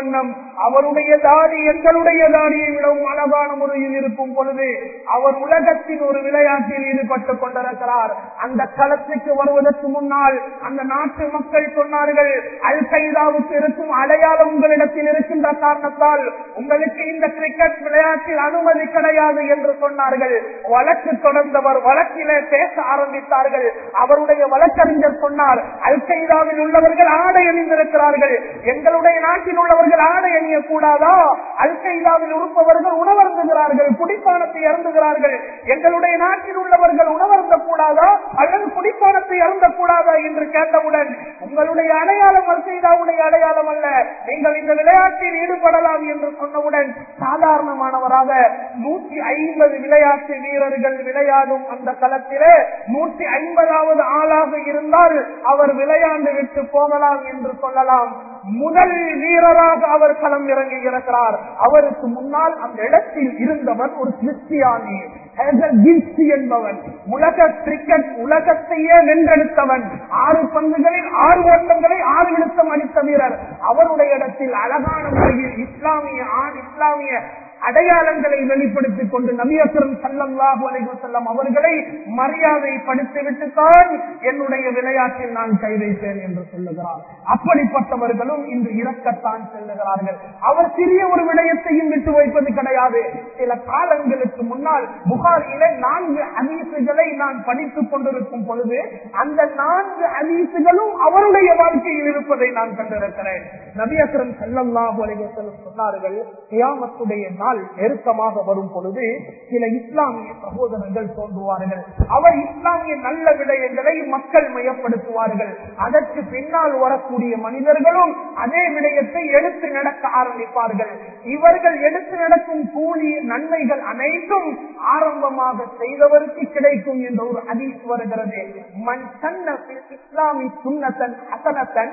அவருடைய தாடி எங்களுடைய தாடியை விடவும் அழகான முறையில் இருக்கும் பொழுது அவர் உலகத்தின் ஒரு விளையாட்டில் ஈடுபட்டுக் கொண்டிருக்கிறார். அந்த களத்துக்கு வருவதற்கு முன்னால் அந்த நாட்டு மக்கள் சொன்னார்கள், அல் கைதாவுக்கு இருக்கும் அடையாளம் உங்களிடத்தில் இருக்கின்ற காரணத்தால் உங்களுக்கு இந்த கிரிக்கெட் விளையாட்டில் அனுமதி கிடையாது என்று சொன்னார்கள். வழக்கு தொடர்ந்தவர் வழக்கிலே பேச ஆரம்பித்தார்கள். அவருடைய வழக்கறிஞர் சொன்னார், அல் கைதாவில் உள்ளவர்கள் ஆடை அணிந்திருக்கிறார்கள், எங்களுடைய நாட்டில் உள்ளவர்கள் ஆடை அணிய கூடாதா? அல் கைதாவில் இருப்பவர்கள் உணவருந்துகிறார்கள், குடிப்பானத்தை அருந்துகிறார்கள், எங்களுடைய நாட்டில் உள்ளவர்கள் உணவருந்த கூடாதா அல்லது குடிப்பானத்தை அருந்த கூடாதா என்று கேட்டவுடன், உங்களுடைய அடையாளம் அல் கைதாவுடைய அடையாளம் அல்ல, நீங்கள் இந்த விளையாட்டில் ஈடுபடலாம் என்று சொன்னவுடன் சாதாரணமானவராக நூற்றி ஐம்பது விளையாட்டு வீரர்கள் விளையாடும் அந்த களத்திலே நூற்றி ஐம்பதாவது ஆளாக இருந்தால் அவர் விளையாண்டு விட்டு போகலாம் என்று சொல்லலாம். முதல் வீரராக அவர் களம் இறங்கி இருக்கிறார். அவருக்கு முன்னால் அந்த இடத்தில் இருந்தவர் ஒரு கிறிஸ்டியானி என்பவன், உலக கிரிக்கெட் உலகத்தையே வென்றெடுத்தவன், ஆறு பந்துகளில் ஆறு ஓட்டங்களை ஆறு விழுத்தம் அடித்த வீரர். அவருடைய இடத்தில் அழகான முறையில் இஸ்லாமிய ஆண் இஸ்லாமிய அடையாளங்களை வெளிப்படுத்திக் கொண்டு நபி அக்ரம் ஸல்லல்லாஹு அலைஹி வஸல்லம் அவர்களை மரியாதைப்படுத்திவிட்டு தான் என்னுடைய விளையாட்டில் நான் கை வைத்தேன் என்று சொல்லுகிறார். அப்படிப்பட்டவர்களும் இன்று இறக்கத்தான் செல்லுகிறார்கள். அவர் சிறிய ஒரு விடயத்தையும் விட்டு வைப்பது கிடையாது. சில காலங்களுக்கு முன்னால் புகாரிலே நான்கு ஹதீசுகளை நான் படித்துக் கொண்டிருக்கும் பொழுது அந்த நான்கு ஹதீசுகளும் அவருடைய வாழ்க்கையில் இருப்பதை நான் கண்டிருக்கிறேன். நபி அக்ரம் ஸல்லல்லாஹு அலைஹி வஸல்லம் சொன்னார்கள், கியாமத்துடைய நாள் நெருக்கமாக வரும் பொழுது சில இஸ்லாமிய சகோதரர்கள் தோன்றுவார்கள். அவர் இஸ்லாமிய நல்ல விடயங்களை மக்கள் மயப்படுத்துவார்கள். அதற்கு பின்னால் வரக்கூடிய மனிதர்களும் அதே விடயத்தை எடுத்து நடக்க ஆரம்பிப்பார்கள். இவர்கள் எடுத்து நடக்கும் கூலி நன்மைகள் அனைத்தும் ஆரம்பமாக செய்தவருக்கு கிடைக்கும் என்ற ஒரு ஹதீஸ் வருகிறது. மன் சன்ன ஃபில் இஸ்லாமி சுன்னத்தன் ஹஸனத்தன்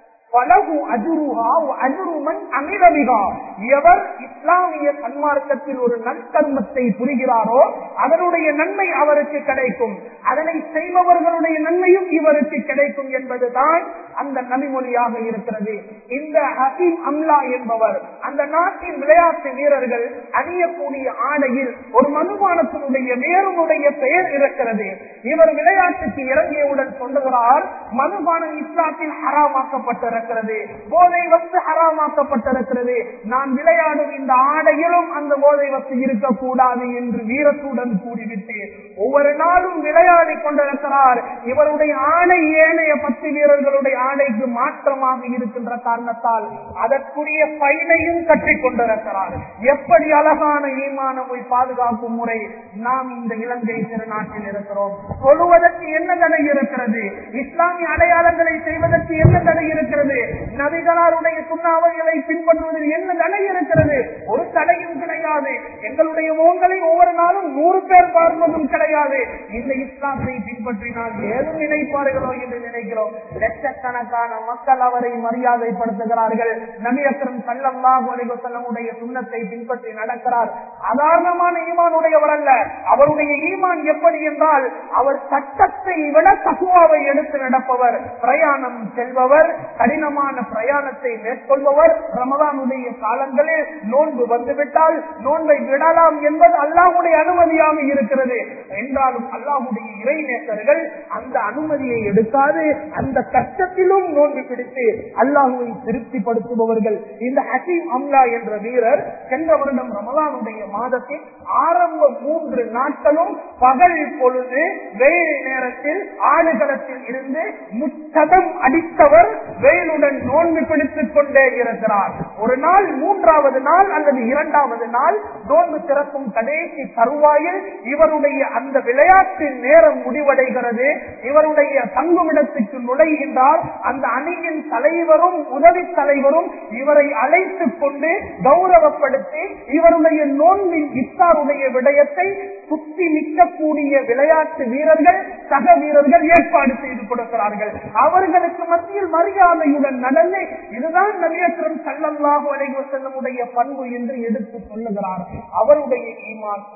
எவர் இஸ்லாமிய சன்மார்க்கத்தில் ஒரு நற்கர்மத்தை புரிகிறாரோ அதனுடைய நன்மை அவருக்கு கிடைக்கும், அதனை செய்பவர்களுடைய நன்மையும் இவருக்கு கிடைக்கும் என்பதுதான் அந்த நபிமொழியாக இருக்கிறது. இந்த ஹசீம் அம்லா என்பவர் அந்த நாட்டின் விளையாட்டு வீரர்கள் அணியக்கூடிய ஆடையில் ஒரு மதுபானத்தினுடைய வேறுடைய பெயர் இருக்கிறது. இவர் விளையாட்டுக்கு இறங்கியவுடன் சொல்லுகிறார், மதுபானம் இஸ்லாத்தில் ஹராமாக்கப்பட்டிருக்கிறது, போதை வஸ்து ஹராமாக்கப்பட்டிருக்கிறது, நான் விளையாடும் இந்த ஆடையிலும் அந்த போதை வஸ்து இருக்கக்கூடாது என்று வீரத்துடன் கூறிவிட்டு ஒவ்வொரு நாளும் விளையாடி கொண்டிருக்கிறார். இவருடைய ஆடை ஏனைய பத்து வீரர்களுடைய ஆடைக்கு மாற்றமாக இருக்கின்ற காரணத்தால் அதற்குரிய பைனையும் கட்டிக் கொண்டிருக்கிறார். எப்படி அழகான ஈமானவை பாதுகாக்கும் முறை நாம் இந்த இலங்கை திருநாட்டில் இருக்கிறோம். சொல்லுவதற்கு என்ன தடை இருக்கிறது? இஸ்லாமிய அடையாளங்களை செய்வதற்கு என்ன தடை இருக்கிறது? நபிகளாருடைய சுண்ணாவைகளை பின்பற்றுவதில் என்ன தடை இருக்கிறது? ஒரு தடையும் கிடையாது. எங்களுடைய முகங்களை ஒவ்வொரு நாளும் நூறு பேர் பார்ப்பதும் கிடையாது. இந்த இஸ்லாத்தை பின்பற்றினால் ஏதும் நினைப்பார்களோ என்று நினைக்கிறோம். லட்சக்கணக்கான மக்கள் அவரை மரியாதைப்படுத்துகிறார்கள். நபி அக்ரம் ஸல்லல்லாஹு அலைஹி வஸல்லமுடைய சுன்னத்தை பின்பற்றி நடக்கிறார். சாதாரணமான ஈமான் உடையவர் அல்ல. அவருடைய ஈமான் எப்படி என்றால், அவர் சட்டத்தை விட தக்வாவை எடுத்து நடப்பவர், பிரயாணம் செல்பவர், கடினமான பிரயாணத்தை மேற்கொள்பவர். ரமதானுடைய காலங்களில் நோன்பு வந்துவிட்டால் நோன்பை விடலாம் என்பது அல்லாஹ்வுடைய அனுமதியாக இருக்கிறது. என்றாலும் அல்லாஹ்வுடைய இறைநேசர்கள் அந்த அனுமதியை எடுக்காது அந்த கஷ்டத்திலும் நோன்பு பிடித்து அல்லாஹ்வை திருப்திப்படுத்துபவர்கள். இந்த ஹசீம் அம்லா என்ற வீரர் சென்ற வருடம் ரமதானுடைய மாதத்தில் ஆரம்ப மூன்று நாட்களும் பகல் பொழுது வெயில் நேரத்தில் ஆடுகளத்தில் இருந்து முச்சதம் அடித்தவர் வெயிலுடன் நோன்பு பிடித்துக் கொண்டே இருக்கிறார். ஒரு நாள் மூன்றாவது நாள் அல்லது இரண்டாவது நாள் நோன்பு திறக்கும் கடைசி தருவாயில் இவருடைய அந்த விளையாட்டு நேரம் முடிவடைகிறது. இவருடைய தங்குமிடத்துக்கு நுழைகின்றார். அந்த அணியின் தலைவரும் உதவி தலைவரும் இவரை அழைத்துக் கொண்டு கௌரவப்படுத்தி இவருடைய நோன்பின் இஃப்தாருடைய விடயத்தை சுத்தி நிற்கக்கூடிய விளையாட்டு வீரர்கள் சக வீரர்கள் ஏற்பாடு செய்து கொடுக்கிறார்கள். அவர்களுக்கு மத்தியில் மரியாதையுடன் நடந்து இதுதான் நபி அக்ரம் ஸல்லல்லாஹு அலைஹி வஸல்லமுடைய பண்பு என்று எடுத்து சொல்லுகிறார். அவருடைய ஈமான் உண்மையான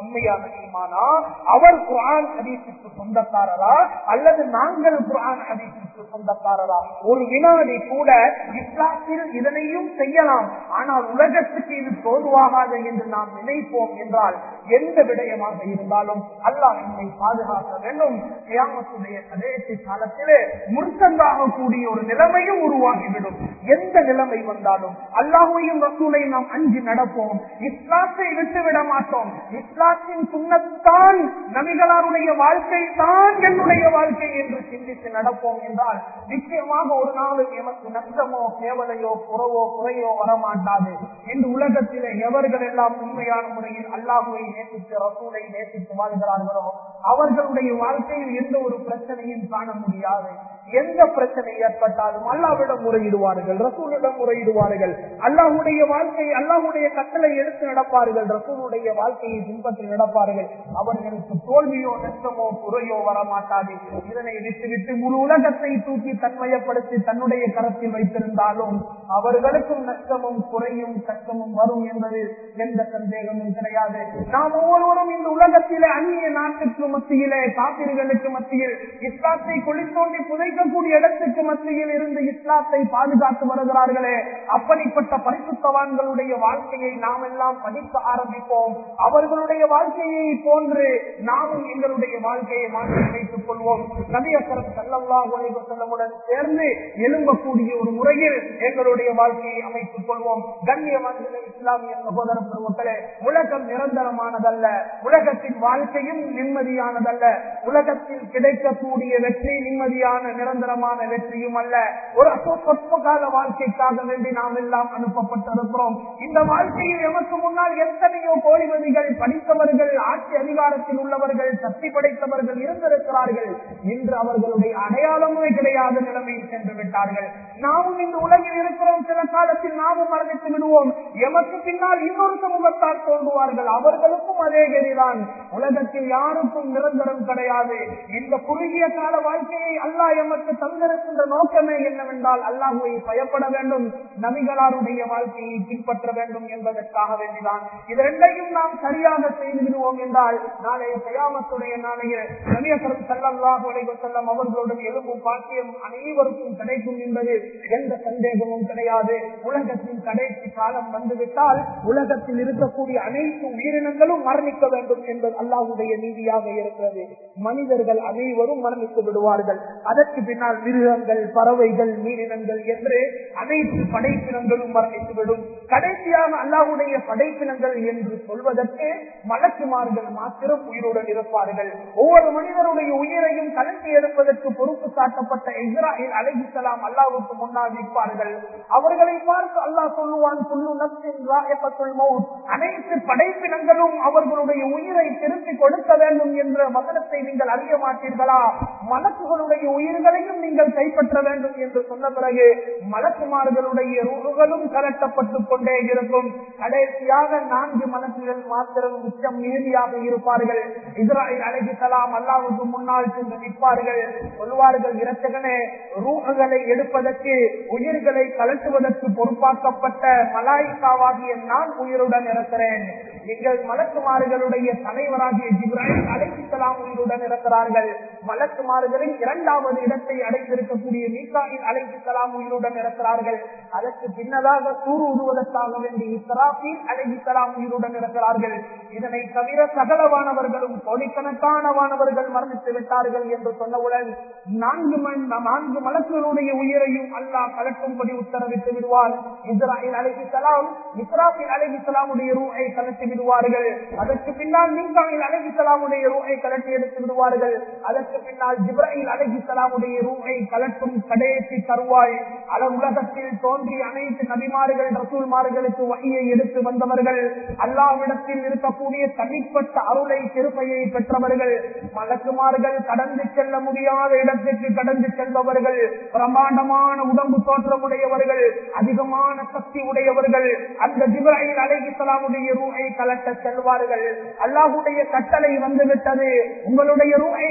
சரியாக ஈமானா? அவர் குர்ஆன் ஹதீஸுக்கு சொந்தக்காரரா அல்லது நாங்கள் குர்ஆன் ஹதீஸுக்கு சொந்தக்காரரா? ஒரு வினாடி கூட இஸ்லாத்தில் இதனையும் செய்யலாம், ஆனால் உலகத்துக்கு இது தோதுவாகாது என்று நாம் நினைப்போம் என்றால் எந்த விடயமாக இருந்தாலும் அல்லாஹ் என்னை பாதுகாக்க வேண்டும். கியாமத்துடைய கடைசி காலத்திலே முர்த்ததாக கூடிய ஒரு நிலைமையும் உருவாகிவிடும். எந்த நிலைமை வந்தாலும் அல்லாஹ்வையும் ரசூலையும் நாம் அஞ்சி நடப்போம். இஸ்லாத்தை விட்டுவிட மாட்டோம். இஸ்லாத்தின் சுன்னத்தான், நபிகளாருடைய வாழ்க்கை தான் என்னுடைய வாழ்க்கை என்று சிந்தித்து நடப்போம் என்றால் நிச்சயமாக ஒரு நாளும் எமக்கு நஷ்டமோ கேவலையோ குறவோ குறையோ வரமாட்டாது. இந்த உலகத்திலே எவர்கள் எல்லாம் உண்மையான முறையில் அல்லாஹ்வை நேசித்து ரசூலை நேசித்து வாழ்கிறார்களோ அவர்களுடைய வாழ்க்கையில் எந்த ஒரு பிரச்சனையும் காண முடியாது. எந்த பிரச்சனை ஏற்பட்டாலும் அல்லாஹ்விடம் முறையிடுவார்கள், ரசூலிடம் முறையிடுவார்கள். அல்லாஹ்வுடைய வாழ்க்கை, அல்லாஹ்வுடைய கட்டளை எடுத்து நடப்பார்கள், ரசூலுடைய வாழ்க்கையை பின்பற்றி நடப்பார்கள். அவர்களுக்கு தோல்வியோ நஷ்டமோ குறையோ வரமாட்டாது. இதனை விட்டுவிட்டு முழு உலகத்தை தூக்கி தன்மயப்படுத்தி தன்னுடைய கரத்தில் வைத்திருந்தாலும் அவர்களுக்கும் நஷ்டமும் குறையும் கஷ்டமும் வரும் என்பது எந்த சந்தேகமும் கிடையாது. நாம் ஒவ்வொருவரும் இந்த உலகத்திலே அந்நிய நாட்டுக்கு மத்தியிலே, காபிர்களுக்கு மத்தியில், இஸ்லாத்தை குளித்தோண்டி புதைக்கக்கூடிய இடத்துக்கு மத்தியில் இருந்து இஸ்லாத்தை பாதுகாத்து வருகிறார்களே, அப்படிப்பட்ட பரிசுத்தவான்களுடைய வாழ்க்கையை நாம் எல்லாம் படிக்க ஆரம்பிப்போம். அவர்களுடைய வாழ்க்கையை போன்று நாமும் எங்களுடைய வாழ்க்கையை மாற்றி வைத்துக் கொள்வோம். நபி அக்ரம் ஸல்லல்லாஹு அலைஹி வஸல்லமுடன் சேர்ந்து எழும்பக்கூடிய ஒரு முறையில் எங்களுடைய வாழ்க்கையை அமைத்துக் கொள்வோம். கண்ணியமான இஸ்லாமிய சகோதர பெருமக்களே, உலகம் நிரந்தரமானதல்ல, உலகத்தின் வாழ்க்கையும் நிம்மதியானதல்ல, உலகத்தில் கிடைக்கக்கூடிய வெற்றி நிம்மதியான நிரந்தரமான வெற்றியும் அல்ல. ஒரு சொற்ப கால வாழ்க்கைக்காக வேண்டி நாம் எல்லாம் அனுப்பப்பட்டிருக்கிறோம். இந்த வாழ்க்கையில் எமக்கு முன்னால் எத்தனையோ கோடிபதிகள், படித்தவர்கள், ஆட்சி அதிகாரத்தில் உள்ளவர்கள், சக்தி படைத்தவர்கள் இருந்திருக்கிறார்கள். இன்று அவர்களுடைய அடையாளமே கிடையாத நிலைமையில் சென்று விட்டார்கள். நாமும் இந்த உலகில் இருக்கிறோம். சில காலத்தில் நாமும் மரணித்து விடுவோம். எமக்கு பின்னால் இன்னொரு சமூகத்தால் தோன்றுவார்கள். அவர்களுக்கும் அதே கதிதான். உலகத்தில் யாருக்கும் நிரந்தரம் கிடையாது. இந்த குறுகிய கால வாழ்க்கையை அல்லாஹ் எமக்கு தந்திருக்கின்ற நோக்கமே என்னவென்றால் அல்லாஹ்வை பயப்பட வேண்டும், நபிகளாருடைய வாழ்க்கையை பின்பற்ற வேண்டும் என்பதற்காக வேண்டிதான். இதெண்டையும் நாம் சரியாக செய்து விடுவோம் என்றால் நாளைய கியாமத்துடைய நாளையில் நபி அக்ரம் ஸல்லல்லாஹு அலைஹி வஸல்லம் அவர்களுடன் எழும்பும் பாக்கியம் அனைவருக்கும் கிடைக்கும் என்பது எந்த சந்தேகமும் கிடையாது. உலகத்தின் கடைசி காலம் வந்துவிட்டால் உலகத்தில் இருக்கக்கூடிய அனைத்து உயிரினங்களும் மரணிக்க வேண்டும் என்பது அல்லாஹ்வுடைய நீதியாக இருக்கிறது. மனிதர்கள் அனைவரும் மரணித்து விடுவார்கள். அதற்கு பின்னால் மிருகங்கள், பறவைகள், நீரினங்கள் என்று அனைத்து படைப்பினங்களும் மரணித்துவிடும். கடைசியாக அல்லாஹ்வுடைய படைப்பினங்கள் என்று சொல்வதற்கு மலக்குமார்கள் மாத்திரம் உயிருடன் இருப்பார்கள். ஒவ்வொரு மனிதருடைய உயிரையும் கலந்து எடுப்பதற்கு பொறுப்பு சாட்டப்பட்ட இஸ்ராயில் அலைஹிஸ்ஸலாம் அல்லாஹ்வுக்கு முன்னால் நிற்பார்கள். அவர்களை பார்த்து அல்லாஹ் சொல்லுவான், குல்லு நஃப்ஸின் ஸாயிகத்துல் மௌத், அனைத்து படைப்பினங்களும் அவர்களுடைய உயிரை திருப்பி கொடுக்க வேண்டும் என்ற வசனத்தை நீங்கள் அறிய மாட்டீர்களா? மலக்குகளுடைய உயிர்களையும் நீங்கள் கைப்பற்ற வேண்டும் என்று சொன்ன பிறகு மலக்குமார்களுடைய ரூஹுகளும் கலட்டப்பட்டுக் கொண்டே இருக்கும். கடைசியாக நான்கு மலக்குகள் மாத்திரம் மிச்சம் மீதியாக இருப்பார்கள். இஸ்ராயில் அலைஹிஸ்ஸலாம் அல்லாஹ்வுக்கு முன்னால் சென்று நிற்பார்கள். சொல்வார்கள், இரட்சகனே, ரூஹுகளை எடுப்பதற்கு, உயிர்களை கலட்டுவதற்கு பொறுப்பாக்கப்பட்ட மலாயிகாவாகிய நான் உயிருடன் இருக்கிறேன். எங்கள் மலக்குமார்களுடைய தலைவராகிய ஜிப்ராயில் அலைஹிஸ்ஸலாம் உயிருடன் இருக்கிறார்கள். மலக்குமார்களின் இரண்டாவது இடத்தை அடைந்திருக்கக்கூடிய மீகாயில் அலைஹிஸ்ஸலாம் உயிருடன் இருக்கிறார்கள். அதற்கு பின்னதாக சூறு ஊதுவதற்காக வேண்டிய இஸ்ராஃபீல் அலைஹிஸ்ஸலாம் உயிருடன் இருக்கிறார்கள். இதனை தவிர சகலவானவர்களும் கோடிக்கணக்கானவானவர்கள் மரணித்து விட்டார்கள் என்று சொன்னவுடன் நான்கு நான்கு மலக்குகளுடைய உயிரையும் அல்லாஹ் கலட்டும்படி உத்தரவிட்டு விடுவார். இஸ்ராயில் அலைஹிஸ்ஸலாம் இஸ்ராஃபீல் அலைஹிஸ்ஸலாமுடைய ரூஹை கலட்டி விடுவார்கள். அதற்கு பின்னால் மீகாயில் அலைஹிஸ்ஸலாமுடைய ரூஹை கலட்டி எடுத்து விடுவார்கள். அதற்கு பின்னால் ஜிப்ராயில் அலைஹிஸ்ஸலாமுடைய ரூஹை கலட்டும் கடைசி தருவாய். அல உலகத்தில் தோன்றிய அனைத்து நபிமார்கள், ரசூல்மார்களுக்கு வஹியை எடுத்து வந்தவர்கள், அல்லாஹ்விடத்தில் இருக்கக்கூடிய தனிப்பட்ட அருளை திருப்பையை பெற்றவர்கள், மலக்குமார்கள் கடந்து செல்ல முடியாத இடத்திற்கு கடந்து செல்பவர்கள், பிரமாண்டமான உடம்பு தோற்றமுடையவர்கள், அதிகமான சக்தி உடையவர்கள், அந்த ஜிப்ராயில் அலைஹிஸ்ஸலாமுடைய ரூஹை கலட்ட செல்வார்கள். அல்லாஹ்வுடைய கட்டளை வந்துவிட்டது, உங்களுடைய ரூஹை கலட்ட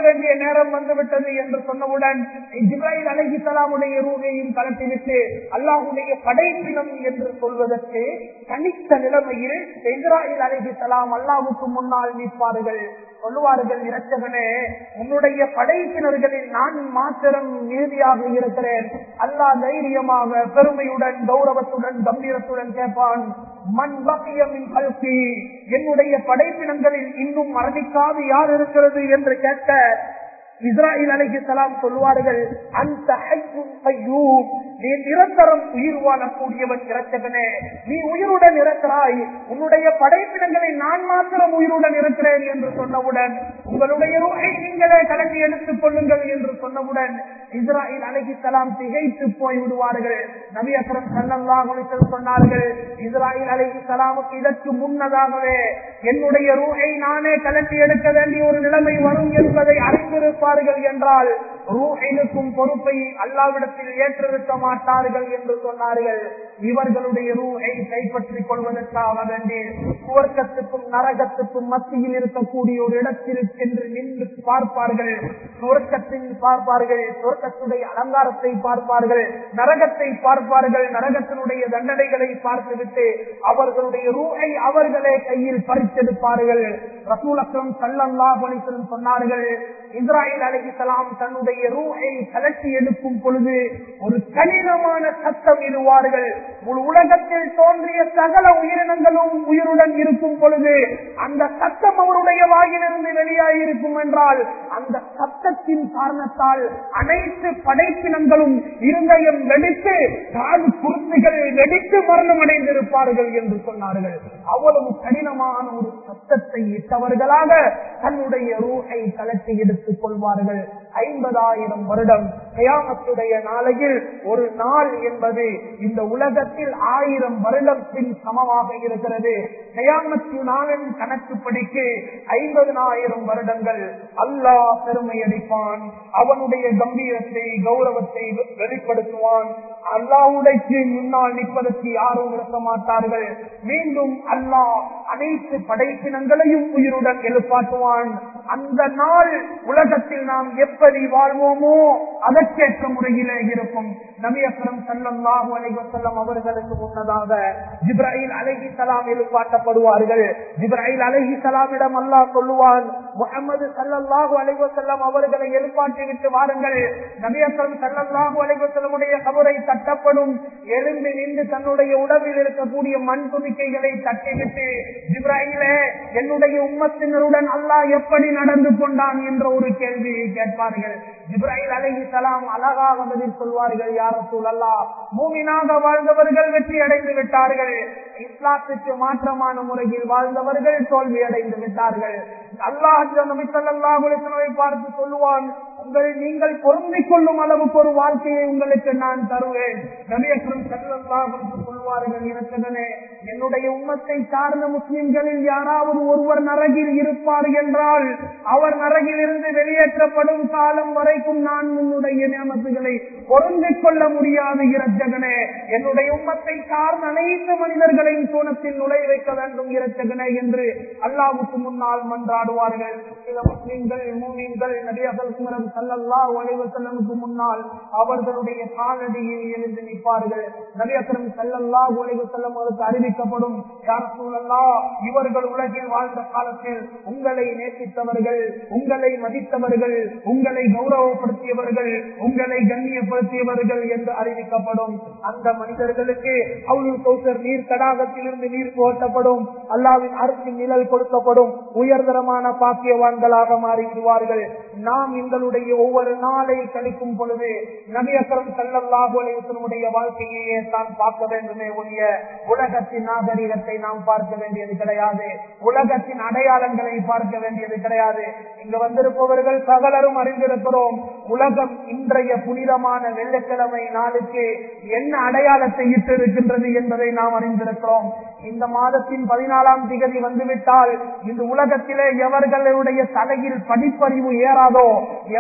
வேண்டிய நேரம் வந்துவிட்டது என்று சொன்னவுடன் ஜிப்ராயில் அலைஹிஸ்ஸலாமுடைய ரூஹையும் கலட்டிவிட்டு அல்லாஹ்வுடைய படைப்பினம் என்று சொல்வதற்கு தனித்த நிலைமையில் இஸ்ராயில் அலைஹிஸ்ஸலாம் அல்லாஹ்வுக்கு முன்னால் நிற்பார்கள். சொல்லுவார்கள், இரட்சகனே, உன்னுடைய படைப்பினர்களில் நான் மாத்திரம் மீதியாக இருக்கிறேன். அல்லாஹ் தைரியமாக பெருமையுடன் கௌரவத்துடன் கம்பீரத்துடன் கேட்பான், மன் பக்கிய மின் கல்கி, என்னுடைய படைப்பினங்களில் இன்னும் மரணிக்காது யார் இருக்கிறது என்று கேட்க இஸ்ராயில் அலைஹிஸ்ஸலாம் சொல்லுவார்கள், அந்த ஹய்யுன் கய்யூம், நீ நிரந்தரம் உயிர் வாழக்கூடியவன் இரட்சகனே, நீ உயிருடன் இருக்கிறாய், உன்னுடைய படைப்பினங்களை நான் மாத்திரம் உயிருடன் இருக்கிறேன் என்று சொன்னவுடன் உங்களுடைய ரூஹை நீங்களே கலட்டி எடுத்துக் கொள்ளுங்கள் என்று சொன்னவுடன் இஸ்ராயில் அலைஹிஸ்ஸலாம் திகைத்து போய் விடுவார்கள். நபி அக்ரம் ஸல்லல்லாஹு அலைஹி வஸல்லம் சொன்னார்கள், இஸ்ராயில் அலைஹிஸ்ஸலாமுக்கு இதற்கு முன்னதாகவே என்னுடைய ரூஹை நானே கலட்டி எடுக்க வேண்டிய ஒரு நிலைமை வரும் என்பதை அறிந்திருப்பார்கள் என்றால் ரூஹினுக்கும் பொறுப்பை அல்லாஹ்விடத்தில் ஏற்றிருக்க மாட்டார்கள் என்று சொன்னார்கள். இவர்களுடைய ரூஹை கைப்பற்றிக் கொள்வதற்காக வேண்டி சுவர்க்கத்துக்கும் நரகத்துக்கும் மத்தியில் இருக்கக்கூடிய ஒரு இடத்தில் சென்று நின்று பார்ப்பார்கள். சுவர்க்கத்தில் பார்ப்பார்கள், சுவர்க்கத்துடைய அலங்காரத்தை பார்ப்பார்கள், நரகத்தை பார்ப்பார்கள், நரகத்தினுடைய தண்டனைகளை பார்த்துவிட்டு அவர்களுடைய ரூஹை அவர்களே கையில் பறித்தெடுப்பார்கள். ரசூல் அக்ரம் ஸல்லல்லாஹு அலைஹி வஸல்லம் சொன்னார்கள், இஸ்ராயில் அலைஹிஸ்ஸலாம் தன்னுடைய ரூஹை கலட்டி எடுக்கும் பொழுது ஒரு கடினமான சத்தம் இடுவார்கள். முழு உலகத்தில் தோன்றிய சகல உயிரினங்களும் உயிருடன் இருக்கும் பொழுது அந்த சத்தம் அவருடைய வாயிலிருந்து வெளியாகிருக்கும் என்றால் அந்த சத்தத்தின் காரணத்தால் அனைத்து படைப்பினங்களும் இருதயம் வெடித்து காது குருத்துகள் வெடித்து மரணம் அடைந்திருப்பார்கள் என்று சொன்னார்கள். அவ்வளவு கடினமான ஒரு சத்தத்தை இட்டவர்களாக தன்னுடைய ரூஹை கலட்டி எடுத்துக் கொள்வார்கள். ஐம்பதாயிரம் வருடம் கியாமத்துடைய நாளையில் ஒரு நாள் என்பது இந்த உலகத்தில் ஆயிரம் வருடத்தின் சமமாக இருக்கிறது. கியாமத்து நாளின் கணக்குப்படிக்கு ஐம்பதனாயிரம் வருடங்கள். அல்லாஹ் பெருமை அடிப்பான், அவனுடைய கம்பீரத்தை கௌரவத்தை வெளிப்படுத்துவான். அல்லாஹ்வுடைய முன்னால் நிற்பதற்கு யாரும் இருக்க மாட்டார்கள். மீண்டும் அல்லாஹ் அனைத்து படைப்பினங்களையும் உயிருடன் எழுப்பாட்டுவான். அந்த நாள் உலகத்தில் நாம் எப்படி வாழ்வோமோ அதற்கேற்ற முறையிலே இருக்கும். நபி அக்ரம் ஸல்லல்லாஹு அலைஹி வஸல்லம் அவர்களுக்கு முன்னதாக ஜிப்ராயில் அலைஹிஸ்ஸலாம் எழுப்பாட்டப்படுவார்கள். ஜிப்ராயில் அலைஹிஸ்ஸலாமிடம் அல்லாஹ் சொல்லுவான், முஹம்மது ஸல்லல்லாஹு அலைஹி வஸல்லம் அவர்களை எழுப்பாட்டி விட்டு வாருங்கள். நபி அக்ரம் ஸல்லல்லாஹு அலைஹி வஸல்லமுடைய கபரை தட்டப்படும். எழுந்து நின்று தன்னுடைய உடம்பில் இருக்கக்கூடிய மண் துணிக்கைகளை தட்டிவிட்டு, ஜிப்ராயிலே, என்னுடைய உம்மத்தினருடன் அல்லாஹ் எப்படி நடந்து கொண்டான் என்ற ஒரு கேள்வியை கேட்பார்கள். ஜிப்ராயில் அலைஹிஸ்ஸலாம் அழகாக பதில் சொல்வார்கள், யா ரசூலல்லாஹ், மூமினாக வாழ்ந்தவர்கள் வெற்றி அடைந்து விட்டார்கள், இஸ்லாத்துக்கு மாற்றமான முறையில் வாழ்ந்தவர்கள் தோல்வி அடைந்து விட்டார்கள். அல்லாஹ் நபி ஸல்லல்லாஹு அலைஹி வஸல்லம் பார்த்து சொல்லுவான், உங்கள் நீங்கள் பொருந்திக் கொள்ளும் அளவுக்கு ஒரு வாழ்க்கையை உங்களுக்கு நான் தருவேன். நபி அக்ரம் ஸல்லல்லாஹு அலைஹி வஸல்லம் சொல்வார்கள், இரட்சகனே, என்னுடைய உம்மத்தை சார்ந்த முஸ்லிம்களில் யாராவது ஒருவர் நரகில் இருப்பார் என்றால் அவர் நரகில் இருந்து வெளியேற்றப்படும் காலம் வரைக்கும் நான் உன்னுடைய நியமத்துகளை பொருந்திக் கொள்ள முடியாது. இரட்சகனே, என்னுடைய உம்மத்தை சார்ந்த அனைத்து மனிதர்களையும் சூனத்தில் நுழை வைக்க வேண்டும் இரட்சகனே என்று அல்லாஹ்வுக்கு முன்னால் மன்றாடுவார்கள். சில முஸ்லிம்கள் மூமின்கள் நபி அக்ரம் ஸல்லல்லாஹு அலைஹி வஸல்லமுக்கு முன்னால் அவர்களுடைய காலடியில் எழுந்து நிற்பார்கள். நபி அக்ரம் ஸல்லல்லாஹு அலைஹி வஸல்லம் அவருக்கு அறிவிக்கப்படும், யா ரசூலல்லாஹ், இவர்கள் உலகில் வாழ்ந்த காலத்தில் உங்களை நேசித்தவர்கள், உங்களை மதித்தவர்கள், உங்களை கௌரவப்படுத்தியவர்கள், உங்களை கண்ணியப்படுத்தியவர்கள் என்று அறிவிக்கப்படும். அந்த மனிதர்களுக்கு ஹவுலுல் கௌசர் நீர் தடாகத்தில் இருந்து நீர் புகட்டப்படும். அல்லாஹ்வின் அரிசின் நிழல் கொடுக்கப்படும். உயர்தரமான பாக்கியவான்களாக மாறிவிடுவார்கள். நாம் எங்களுடைய ஒவ்வொரு நாளை கழிக்கும் பொழுது நபி அக்ரம் ஸல்லல்லாஹு அலைஹி வஸல்லமுடைய வாழ்க்கையே தான் பார்க்க வேண்டுமே ஒழிய உலகத்தின் நாகரிகத்தை நாம் பார்க்க வேண்டியது கிடையாது. உலகத்தின் அடையாளங்களை பார்க்க வேண்டியது கிடையாது. இங்கு வந்திருப்பவர்கள் சகலரும் அறிந்திருக்கிறோம், உலகம் இன்றைய புனிதமான வெள்ளிக்கிழமை நாளுக்கு என்ன அடையாளத்தை இட்டு இருக்கின்றது என்பதை நாம் அறிந்திருக்கிறோம். இந்த மாதத்தின் பதினாலாம் திகதி வந்துவிட்டால் இந்த உலகத்திலே எவர்களுடைய தலையில் படிப்பறிவு ஏறாதோ, எவர்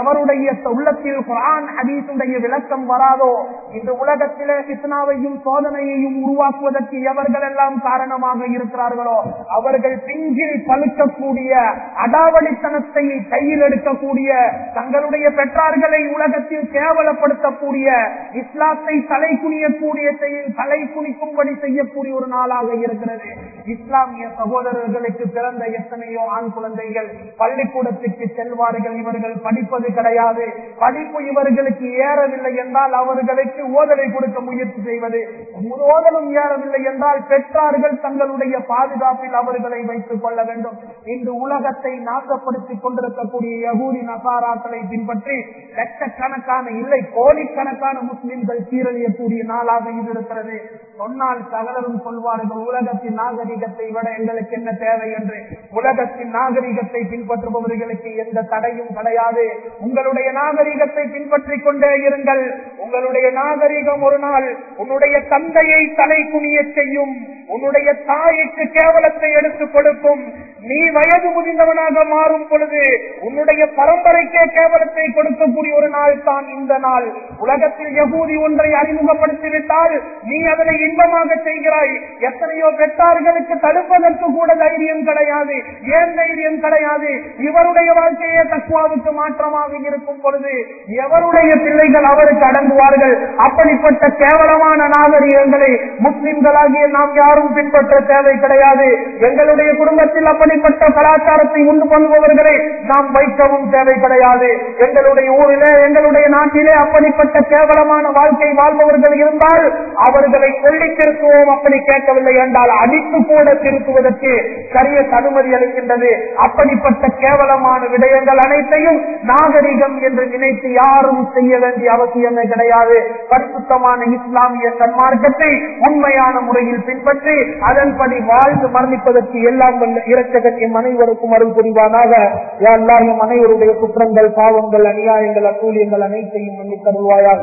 எவருடைய உள்ளத்தில் குர்ஆன் ஹதீஸுடைய விளக்கம் வராதோ, இந்த உலகத்திலே ஃபித்னாவையும் சோதனையையும் உருவாக்குவதற்கு எவர்கள் எல்லாம் காரணமாக இருக்கிறார்களோ அவர்கள் பிஞ்சில் பழுக்கக்கூடிய அடாவடித்தனத்தை கையில் எடுக்கக்கூடிய, தங்களுடைய பெற்றார்களை உலகத்தில் கேவலப்படுத்தக்கூடிய, இஸ்லாத்தை தலை குனியக்கூடிய தலை குனிக்கும்படி செய்யக்கூடிய ஒரு நாளாக இருக்கிறது. இஸ்லாமிய சகோதரர்களுக்கு பிறந்த எத்தனையோ ஆண் குழந்தைகள் பள்ளிக்கூடத்துக்கு செல்வார்கள், இவர்கள் படிப்பது கிடையாது. படிப்பு இவர்களுக்கு ஏறவில்லை என்றால் அவர்களுக்கு ஓதலை கொடுக்க முயற்சி செய்வது, ஓதலும் ஏறவில்லை என்றால் பெற்றார்கள் தங்களுடைய பாதுகாப்பில் அவர்களை வைத்துக் கொள்ள வேண்டும். இன்று உலகத்தை நாசப்படுத்திக் கொண்டிருக்கக்கூடிய யகூதி நசாராக்களை பின்பற்றி லட்சக்கணக்கான இல்லை கோடிக்கணக்கான முஸ்லிம்கள் சீரழியக்கூடிய நாளாக இது இருக்கிறது. சொன்னால் சகலரும் சொல்வார்கள், உலகத்தின் நாகரிகத்தை விட எங்களுக்கு என்ன தேவை என்று. உலகத்தின் நாகரிகத்தை பின்பற்றுபவர்களுக்கு எந்த தடையும் கிடையாது. உங்களுடைய நாகரிகத்தை பின்பற்றிக் கொண்டே இருங்கள். உங்களுடைய நாகரிகம் ஒரு நாள் உன்னுடைய தந்தையை தலை குனிய செய்யும், உன்னுடைய தாய்க்கு கேவலத்தை எடுத்துக் கொடுக்கும். நீ வயது முதிர்ந்தவனாக மாறும் பொழுது உன்னுடைய பரம்பரைக்கே கேவலத்தை கொடுக்கக்கூடிய ஒரு நாள் தான் இந்த நாள். உலகத்தில் யகூதி ஒன்றை அறிமுகப்படுத்திவிட்டால் நீ அதனை இன்பமாக செய்கிறாய். எத்தனையோ பெற்றார்களுக்கு தடுப்பதற்கு கூட தைரியம் கிடையாது. ஏன் தைரியம் கிடையாது? இவருடைய வாழ்க்கையே தக்வாவுக்கு மாற்றமாக இருக்கும் பொழுது எவருடைய பிள்ளைகள் அவருக்கு அடங்குவார்கள்? அப்படிப்பட்ட கேவலமான நாகரிகங்களை முஸ்லிம்களாகிய நாம் யாரும் பின்பற்ற தேவை கிடையாது. எங்களுடைய குடும்பத்தில் அப்படிப்பட்ட கலாச்சாரத்தை உண்டு பண்ணுபவர்களை நாம் வைக்கவும் தேவை கிடையாது. எங்களுடைய ஊரிலே எங்களுடைய நாட்டிலே அப்படிப்பட்ட கேவலமான வாழ்க்கை வாழ்பவர்கள் இருந்தால் அவர்களை சொல்லி திருத்துவோம். அப்படி கேட்கவில்லை என்றால் அடித்து கூட திருத்துவதற்கு சரிய அனுமதி அளிக்கின்றது. அப்படிப்பட்ட கேவலமான விடயங்கள் அனைத்தையும் நாகரிகம் என்று நினைத்து யாரும் செய்ய வேண்டிய அவசியமே கிடையாது. பரிசுத்தமான இஸ்லாமிய சன்மார்க்கத்தை உண்மையான முறையில் பின்பற்றி அதன்படி வாழ்ந்து மரணிப்பதற்கு எல்லாம் இரட்சகன் எம் அனைவருக்கும் அருள் புரிவானாக. யா அல்லாஹ், எம் அனைவருடைய குற்றங்கள், பாவங்கள், அநியாயங்கள், அட்டூழியங்கள் அனைத்தையும் மன்னித் தருவாயாக.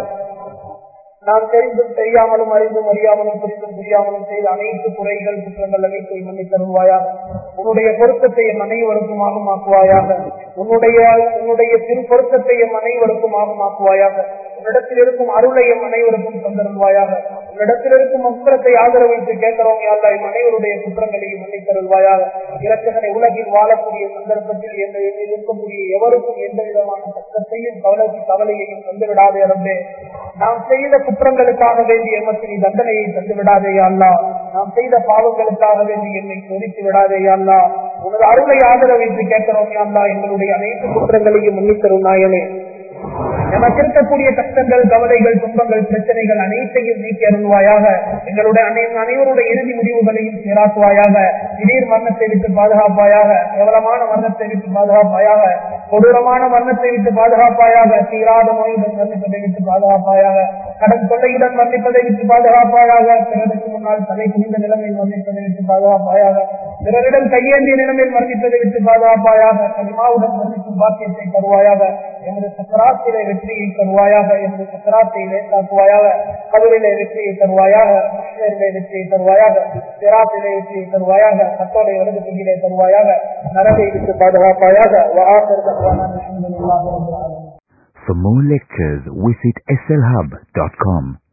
நாம் தெரிந்தும் தெரியாமலும் அறிந்தும் அறியாமலும் புரிந்தும் புரியாமலும் செய்த அனைத்து குறைகள், குற்றங்கள் அனைத்தையும் மன்னித் தருவாயாக. உன்னுடைய பொருத்தத்தை எம் அனைவருக்கும் ஆகமாக்குவாயாக. உன்னுடைய உன்னுடைய திரு பொருத்தத்தை எம் அனைவருக்கும் ஆகமாக்குவாயாக. உன்னிடத்தில் இருக்கும் அருளை எம் அனைவருக்கும் தந்தருள்வாயாக. உன்னிடத்தில் இருக்கும் மக்களத்தை ஆதரவிட்டு கேட்கிறோம். யாழ்லா, எம் அனைவருடைய குற்றங்களையும் மன்னித் தருள்வாயாக. இரட்சகனை உலகில் வாழக்கூடிய சந்தர்ப்பத்தில் எந்த இருக்கக்கூடிய எவருக்கும் எந்த விதமான கஷ்டத்தையும் கவலை கவலையையும் தந்துவிடாதே ரப்பே. நாம் செய்த குற்றங்களுக்காக வேண்டி எமக்கு நீ தண்டனையை தந்து விடாதே அல்லா. நாம் செய்த பாவங்களுக்காக வேண்டி என்னை சோதித்து விடாதே அல்லா. உனது அருளை ஆதரவிட்டு கேட்கிறோம். அல்லா, எங்களுடைய அனைத்து குற்றங்களையும் மன்னித்தரும் நாயனே. நமக்கு இருக்கக்கூடிய கஷ்டங்கள், கவலைகள், துன்பங்கள், பிரச்சனைகள் அனைத்தையும் நீக்கி அருள்வாயாக. எங்களுடைய அனைவருடைய இறுதி முடிவுகளையும் சீராக்குவாயாக. திடீர் மரணத்தை விட்டு பாதுகாப்பாயாக. கேவலமான மரணத்தை விட்டு பாதுகாப்பாயாக. கொடூரமான மரணத்தை விட்டு பாதுகாப்பாயாக. தீராத நோயுடன் மரணிப்பதை விட்டு பாதுகாப்பாயாக. கடன் தொல்லையுடன் மரணிப்பதை விட்டு பாதுகாப்பாயாக. பிறருக்கு முன்னால் தலை குனிந்த நிலைமையில் மரணிப்பதை விட்டு பாதுகாப்பாயாக. பிறரிடம் கையேந்திய நிலைமையில் மரணிப்பதை விட்டு பாதுகாப்பாயாக. கனிமாவுடன் மரணிக்கும் பாக்கியத்தை தருவாயாக. எமது சக்கராத்திரை வெற்றியை தருவாயாக. எமது சக்கராத்தை லேசாக்குவாயாக. கபரிலே வெற்றியை தருவாயாக. மஹ்ஷரிலே வெற்றியை தருவாயாக. சிராத்திலே வெற்றியை தருவாயாக. கத்தோடை வலது கையிலே தருவாயாக. நரகை விட்டு பாதுகாப்பாயாக. For more lectures, visit S L hub dot com.